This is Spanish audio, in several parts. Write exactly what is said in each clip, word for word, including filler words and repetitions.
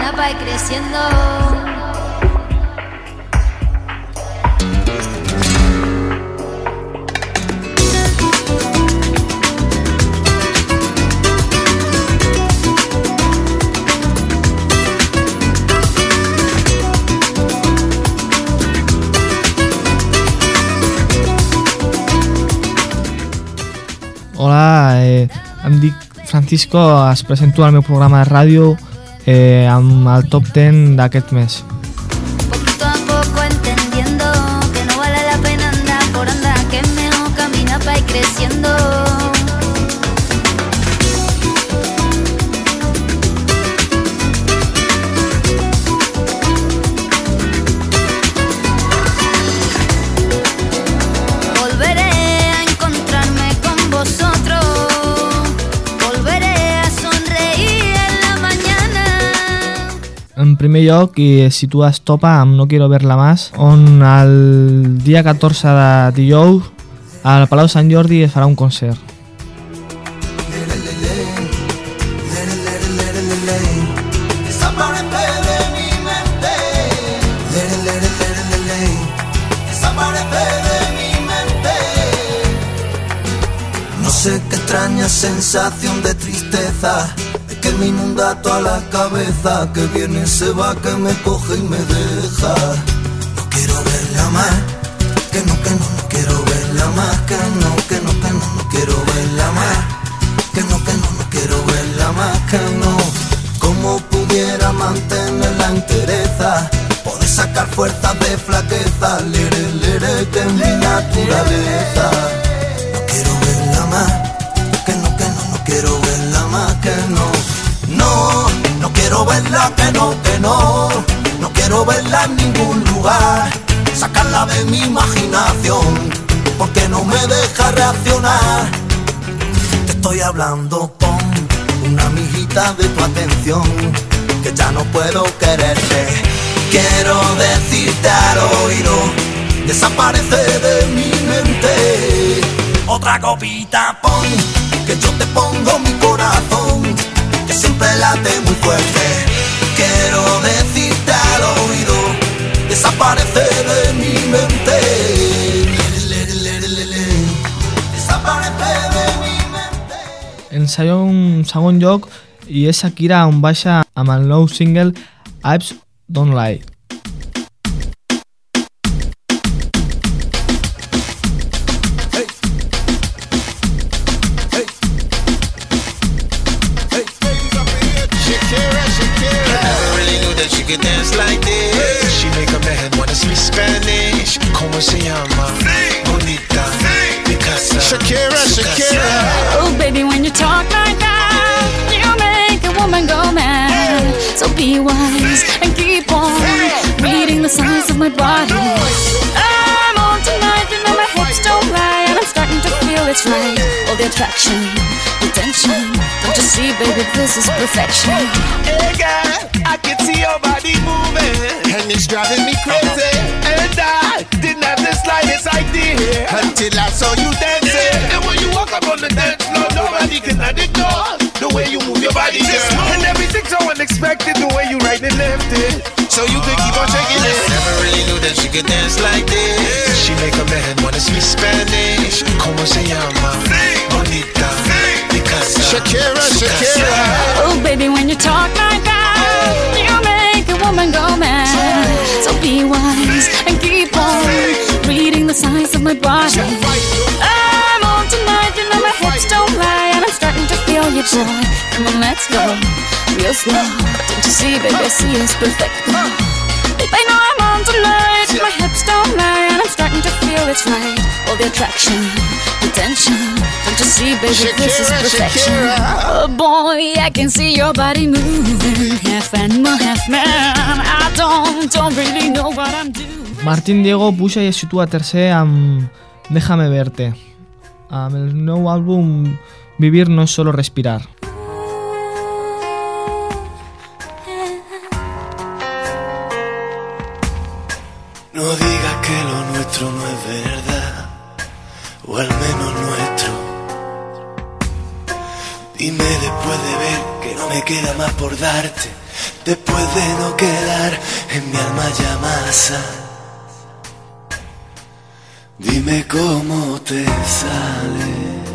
camina pa' ir creciendo. Hola, eh, em dic Francisco, es presento al meu programa de ràdio eh, amb el top deu d'aquest mes. Poquito a poco entendiendo que no vale la pena andar por andar, que es mejor caminar pa' ir creciendo. En primer lloc, i situes Topa amb No Quiero Verla Más, on el dia catorze de dijous al Palau Sant Jordi es farà un concert. No sé qué extraña sensación de tristeza que me inunda toda la cabeza, que viene, se va, que me coge y me deja. No quiero verla más, que no, que no, no quiero verla más, que no, que no, que no, no quiero verla más, que no, que no, no quiero verla más, que no. Como pudiera mantener la entereza, poder sacar fuerzas de flaqueza, lere, lere, que es mi naturaleza. No quiero verla más, que no, que no, no quiero verla más, que no. No, no quiero verla, que no, que no. No quiero verla en ningún lugar. Sacarla de mi imaginación, porque no me deja reaccionar. Te estoy hablando con una amiguita de tu atención, que ya no puedo quererte. Quiero decirte al oído, desaparece de mi mente. Otra copita pon, que yo te pongo mi corazón, que siempre late muy fuerte. Quiero decirte al oído, desaparece de mi mente. Desaparece de mi mente. Ens salió un segon lloc i és Shakira, on baixa amb el nou single Hips Don't Lie. She dance like this. She make a man wanna speak Spanish. Como se llama? Bonita. Picasa. Shakira, Shakira. Oh baby, when you talk like that, you make a woman go mad. So be wise and keep on reading the signs of my body. I'm on tonight, you know my hips don't lie, and I'm starting to feel it's right. All the attraction, the tension. Don't you see, baby, this is perfection. Hey girl, I can see your body moving, and it's driving me crazy. And I didn't have the slightest idea until I saw you dancing. And when you walk up on the dance floor, nobody can ignore the way you move your body, girl. And everything's so unexpected, the way you right and left it, so you could keep on shaking it. Never really knew that she could dance like this. She make a man wanna speak Spanish. Como se llama? Bonita. Picasa. Shakira, Shakira. Oh baby, when you talk like that, you make a woman go mad. So be wise and keep on reading the signs of my body. I'm on tonight, you know my hips don't lie, and I'm starting to feel you, boy. Come on, let's go real slow. Don't you see, baby, I see it's perfect. Babe, I know I'm on tonight, my hips don't lie, and I'm starting to feel it's right. All the attraction, the tension. Don't you see, baby, Shakira, this is perfection. Shakira. Oh boy, I can see your body moving, half animal, half man. I don't, don't really know what I'm doing. Martín Diego puja i es situa tercer amb Déjame Verte, amb el nou àlbum Vivir no es solo respirar. No digas que lo nuestro no es verdad, o al menos nuestro. Dime después de ver que no me queda más por darte. después de no quedar en mi alma ya masa. Dime cómo te sale.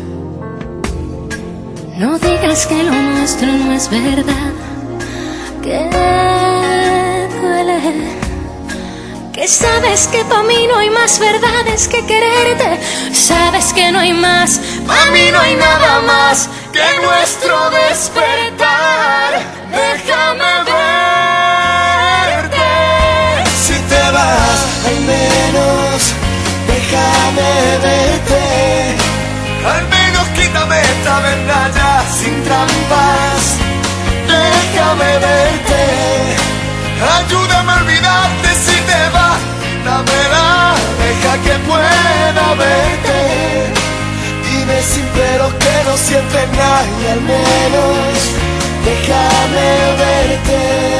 No digas que lo nuestro no es verdad, que duele, que sabes que pa' mí no hay más verdades que quererte, sabes que no hay más, pa' mí no hay nada más que nuestro despertar. Déjame verte. Si te vas, hay menos, déjame verte. Al menos quítame esta verdad ya sin trampas. Déjame verte. Ayúdame a olvidarte si te vas. Dámela, deja que pueda verte. Dime sin peros que no sientes nada y al menos déjame verte.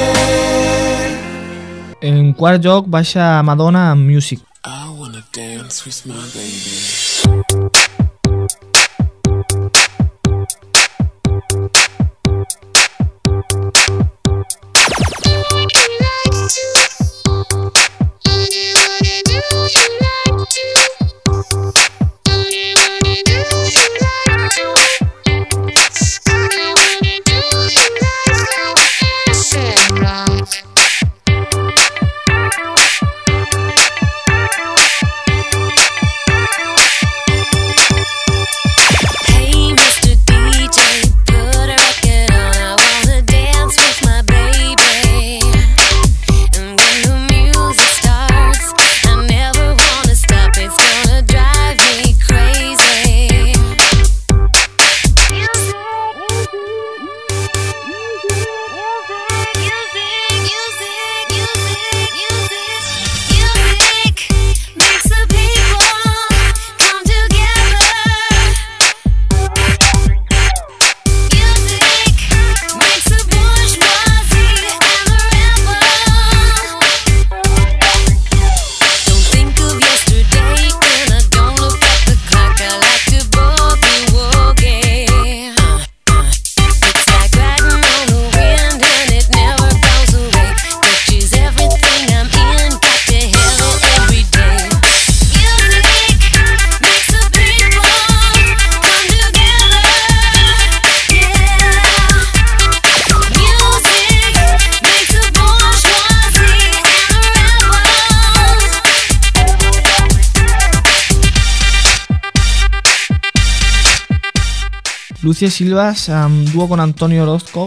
En quart lloc baixa Madonna amb Music. I wanna dance with my baby. Lucia Silvas amb dúo con Antonio Orozco.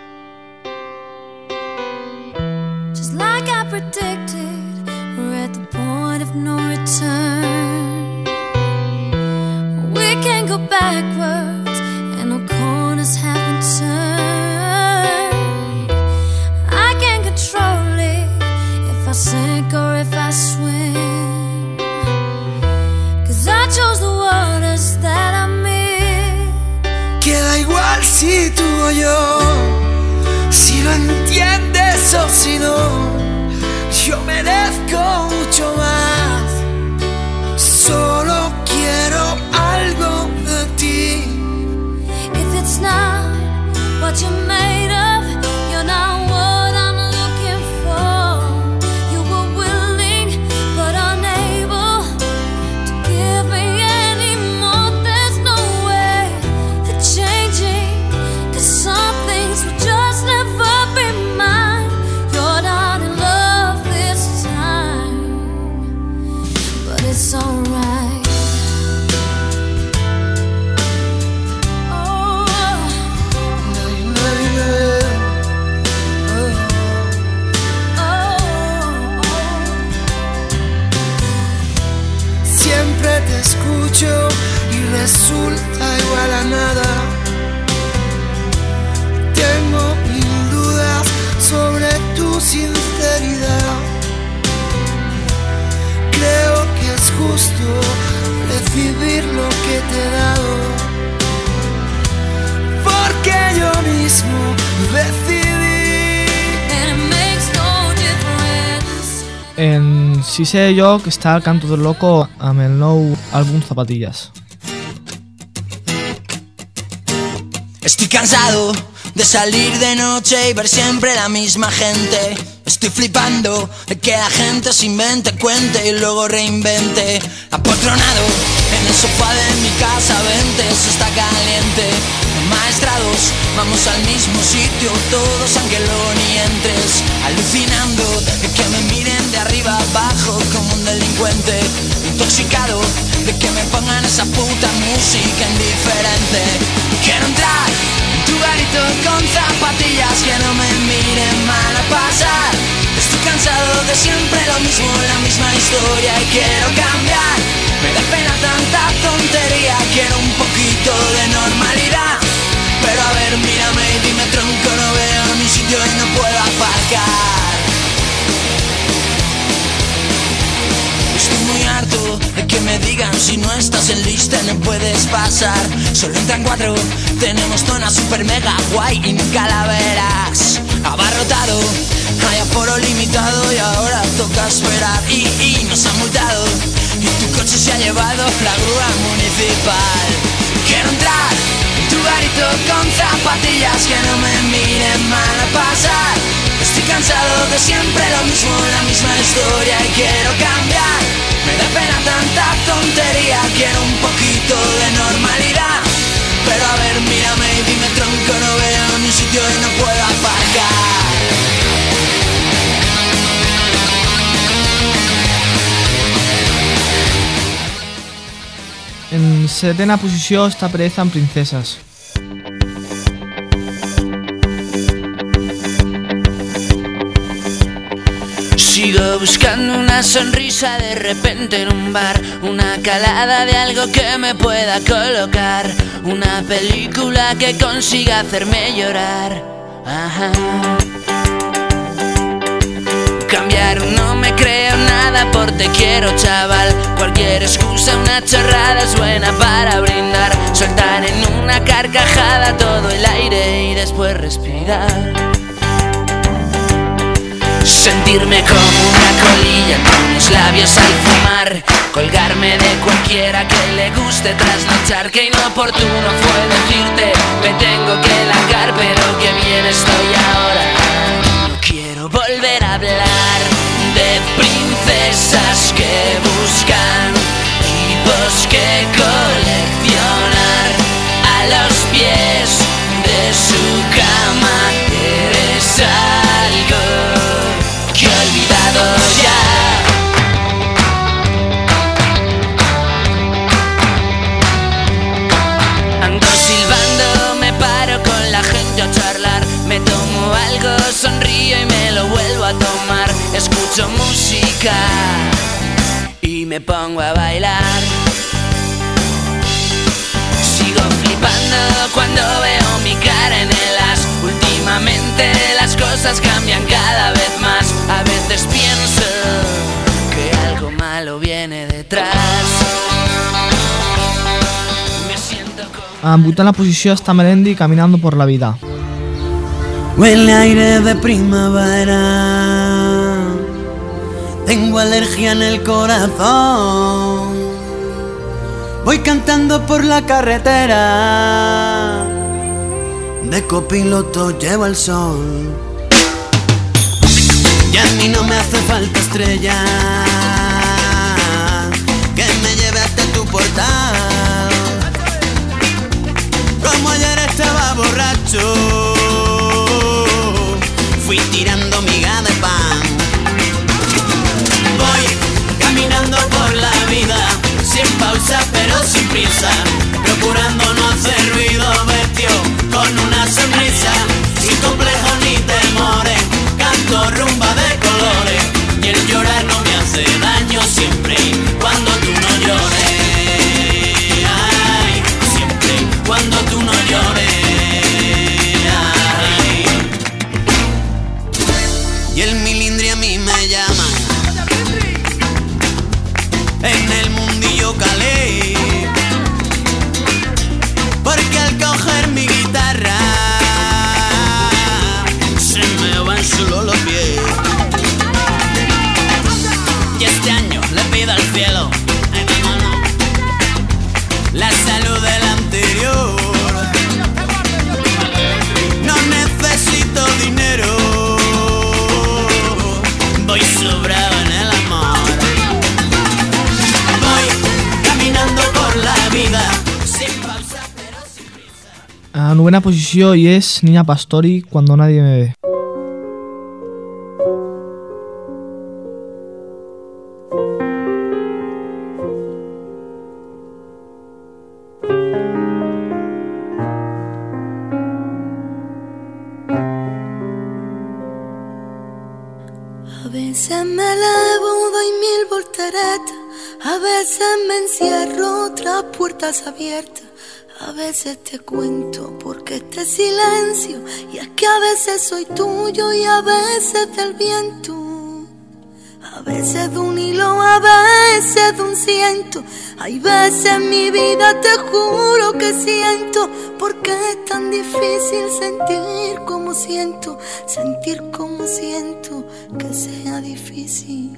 Just like I predicted, we're at the point of no return. We can't go backwards, and no corners have been turned. I can't control it, if I sink or if I swim, 'cause I chose the waters that I'm in. Queda igual si tú o yo, si lo entiendes o si no. Yo merezco mucho más. Solo quiero algo de ti. If it's not what you're made of, you're not what I'm looking for. You were willing but unable to give me any more. There's no way to changing, 'cause some things will just never be mine. You're not in love this time, but it's alright. Siempre te escucho y resulta igual a nada. Tengo mil dudas sobre tu sinceridad. Creo que es justo recibir lo que te he dado, porque yo mismo decidí. And it makes no difference. En sisè lloc està el Canto del Loco amb el nou àlbum Zapatillas. Estoy cansado de salir de noche y ver siempre la misma gente. Estoy flipando de que la gente se invente, cuente y luego reinvente. Apotronado en el sofá de mi casa, vente, eso está caliente. Maestrados, vamos al mismo sitio todos aunque luego ni entres. Alucinando de que me miren de arriba abajo como un delincuente. Intoxicado de que me pongan esa puta música indiferente. Quiero entrar en tu garito con zapatillas que no me miren mal a pasar. Estoy cansado de siempre lo mismo, la misma historia y quiero cambiar. Me da pena tanta tontería, quiero un poquito de normalidad. Pero a ver, mírame y dime tronco, no veo mi sitio y no puedo aparcar. Estoy muy harto de que me digan si no estás en lista no puedes pasar. Solo entran cuatro, tenemos zona super mega guay y nunca la verás. Abarrotado, hay aforo limitado y ahora toca esperar. Y, y nos han multado y tu coche se ha llevado la grúa municipal. Quiero entrar en tu garito con zapatillas que no me miren mal a pasar. Estoy cansado de siempre lo mismo, la misma historia y quiero cambiar. Me da pena tanta tontería, quiero un poquito de normalidad. Pero a ver, mírame y dime tronco, no veo ni sitio y no puedo aparcar. En setena posició està Pereza en Princesas. Sigo buscando una sonrisa de repente en un bar, una calada de algo que me pueda colocar, una película que consiga hacerme llorar. Ajá. Cambiar, no me creo nada por te quiero, chaval. Cualquier excusa, una chorrada es buena para brindar. Soltar en una carcajada todo el aire y después respirar. Sentirme como una colilla con los labios al fumar. Colgarme de cualquiera que le guste trasnochar. Que inoportuno fue decirte me tengo que largar, pero que bien estoy ahora. No quiero volver a hablar de princesas que buscan tipos que coleccionar a los pies de su cama. Eres algo que he olvidado ya. Ando silbando, me paro con la gente a charlar. Me tomo algo, sonrío y me lo vuelvo a tomar. Escucho música y me pongo a bailar. Sigo flipando cuando veo mi cara en el as. Últimamente las cosas cambian cada vez más. A veces pienso que algo malo viene detrás. Me siento como... En vuitena posició està Melendi, Caminando por la vida. Huele aire de primavera, tengo alergia en el corazón. Voy cantando por la carretera, de copiloto llevo el sol. Y a mí no me hace falta estrella que me lleve hasta tu portal. Como ayer estaba borracho, fui tirando miga de pan. Voy caminando por la vida, sin pausa pero sin prisa, procurando no hacer ruido, vestido con una sonrisa, sin complejos ni temores, canto rumba de colores, y el llorar no me hace daño siempre y cuando tú no llores. Ay, siempre y cuando tú no llores. Y el milindri a mí me llama, en el mundillo calé, porque al coger mi guitarra se me van solo los pies. Y este año le pido al cielo, ay, mi mano, la salud del anterior, novena posició hi és Niña Pastori, Cuando nadie me ve. A veces me elevo, doy mil volteretas, a veces me encierro tras puertas abiertas, a veces te cuento porque este silencio, y es que a veces soy tuyo y a veces del viento, a veces de un hilo, a veces de un ciento, hay veces en mi vida te juro que siento, porque es tan difícil sentir como siento, sentir como siento, que sea difícil.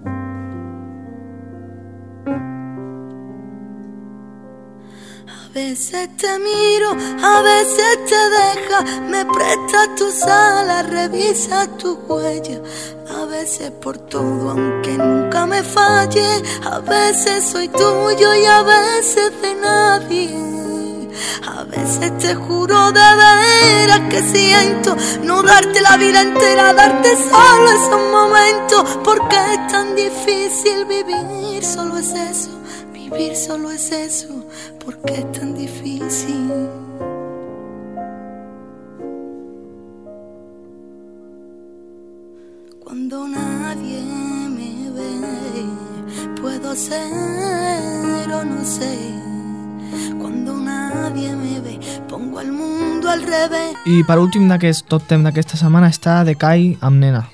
A veces te miro, a veces te deja, me prestas tus alas, revisa tu huella, a veces por todo aunque nunca me falle, a veces soy tuyo y a veces de nadie, a veces te juro de veras que siento no darte la vida entera, darte solo esos momentos, porque es tan difícil vivir, solo es eso, vivir solo es eso, porque es tan difícil. Cuando nadie me ve, puedo ser o no sé. Cuando nadie me ve, pongo el mundo al revés. I per últim d'aquest top ten d'aquesta setmana està The Kai amb Nena.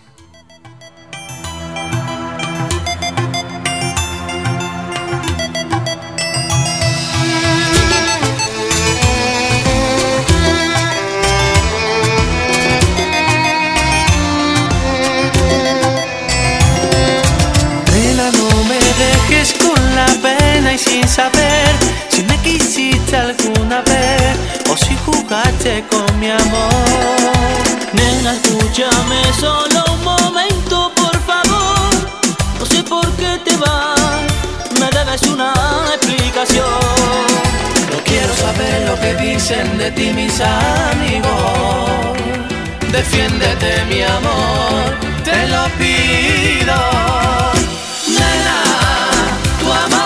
Sin saber si me quisiste alguna vez o si jugaste con mi amor. Nena, escúchame solo un momento, por favor. No sé por qué te vas, me debes una explicación. No quiero saber lo que dicen de ti mis amigos. Defiéndete, mi amor, te lo pido. Nena, tu amor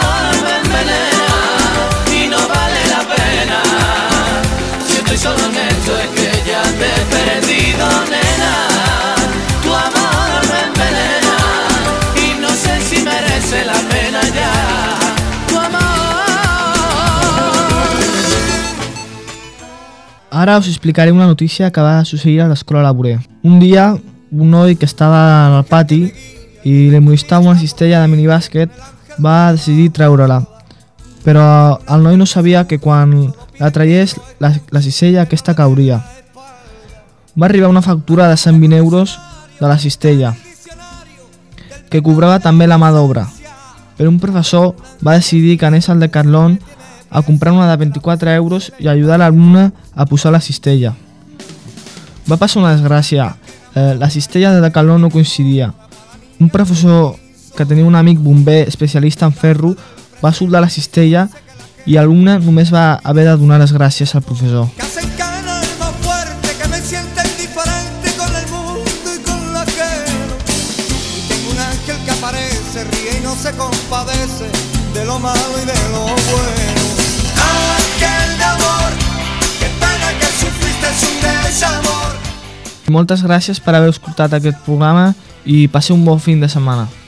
y no vale la pena. Si estoy solo en esto es que ya te he perdido, nena. Tu amor me envenena y no sé si merece la pena ya. Tu amor. Ara us explicaré una notícia que va succeir a l'escola Laborer. Un dia, un noi que estava al pati i li molestava una cistella de minibàsquet va decidir treure-la. Però el noi no sabia que quan la traiés la, la cistella aquesta cauria. Va arribar una factura de cent vint euros de la cistella, que cobrava també la mà d'obra. Però un professor va decidir que anés al Decathlon a comprar una de vint-i-quatre euros i ajudar l'alumne a posar la cistella. Va passar una desgràcia. Eh, la cistella de Decathlon no coincidia. Un professor que tenia un amic bomber especialista en ferro va soldar la cistella i l'alumne només va haver de donar les gràcies al professor. Moltes gràcies per haver escoltat aquest programa i passeu un bon fin de setmana.